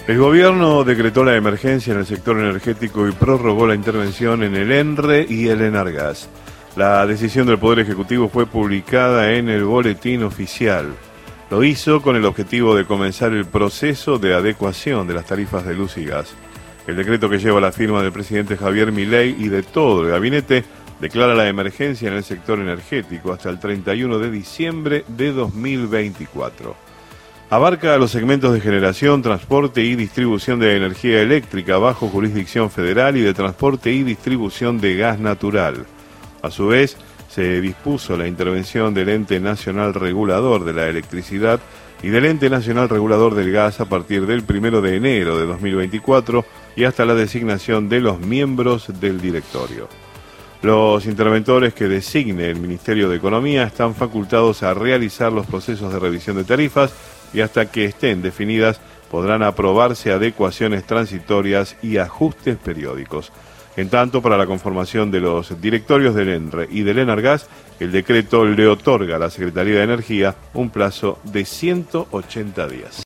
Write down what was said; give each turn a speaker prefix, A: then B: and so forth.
A: El gobierno decretó la emergencia en el sector energético y prorrogó la intervención en el ENRE y el Enargas. La decisión del Poder Ejecutivo fue publicada en el Boletín Oficial. Lo hizo con el objetivo de comenzar el proceso de adecuación de las tarifas de luz y gas. El decreto, que lleva la firma del presidente Javier Milei y de todo el gabinete, declara la emergencia en el sector energético hasta el 31 de diciembre de 2024. Abarca los segmentos de generación, transporte y distribución de energía eléctrica bajo jurisdicción federal y de transporte y distribución de gas natural. A su vez, se dispuso la intervención del Ente Nacional Regulador de la Electricidad y del Ente Nacional Regulador del Gas a partir del 1 de enero de 2024 y hasta la designación de los miembros del directorio. Los interventores que designe el Ministerio de Economía están facultados a realizar los procesos de revisión de tarifas y hasta que estén definidas podrán aprobarse adecuaciones transitorias y ajustes periódicos. En tanto, para la conformación de los directorios del ENRE y del Enargas, el decreto le otorga a la Secretaría de Energía un plazo de 180 días.